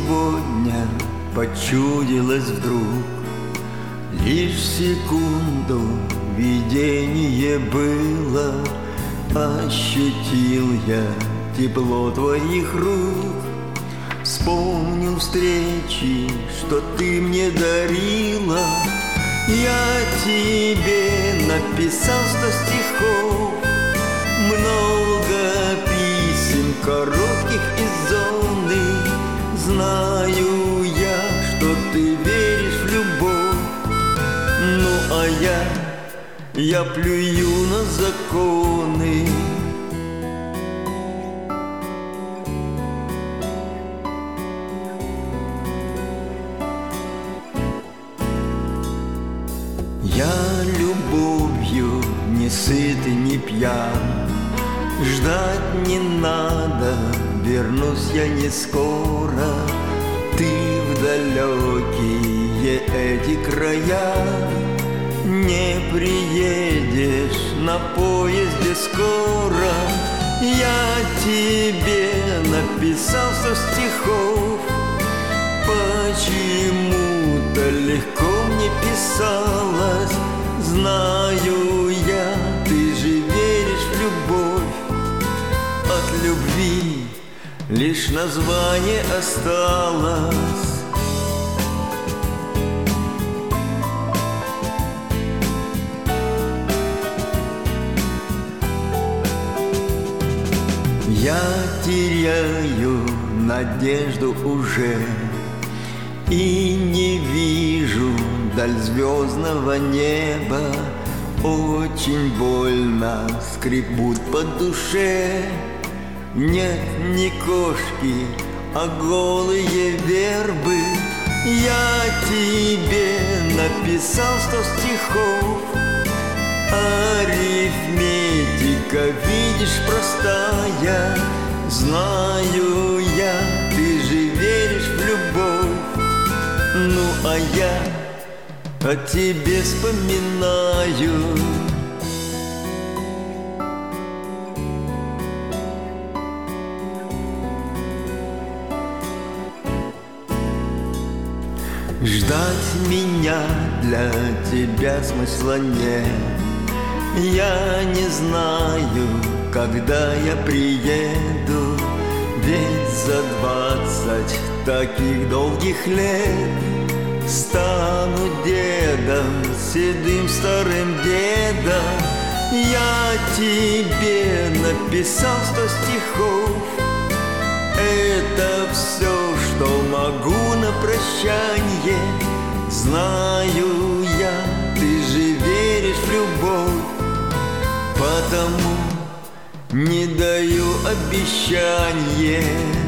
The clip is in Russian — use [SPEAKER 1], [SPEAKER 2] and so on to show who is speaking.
[SPEAKER 1] сегодня почудилось вдруг. Лишь секунду видение было, ощутил я тепло твоих рук. Вспомнил встречи, что ты мне дарила. Я тебе написал 100 стихов, много писем коротких из зоны. Знаю я, что ты веришь в любовь. Ну а я плюю на законы. Я любовью не сыт и не пьян, ждать не надо, вернусь я не скоро. Ты в далекие эти края не приедешь на поезде скоро. Я тебе написал 100 стихов, почему-то легко мне писалось. Знаю я, ты же веришь в любовь. От любви лишь название осталось. Я теряю надежду уже и не вижу даль звездного неба. Очень больно скребут по душе. Нет ни кошки, а голые вербы. Я тебе написал 100 стихов, арифметика, видишь, простая. Знаю я, ты же веришь в любовь. Ну а я о тебе вспоминаю. Ждать меня для тебя смысла нет. Я не знаю, когда я приеду, ведь за 20 таких долгих лет стану дедом, седым старым дедом. Я тебе написал 100 стихов, это все, что могу на прощанье. Знаю я, ты же веришь в любовь, потому не даю обещанье.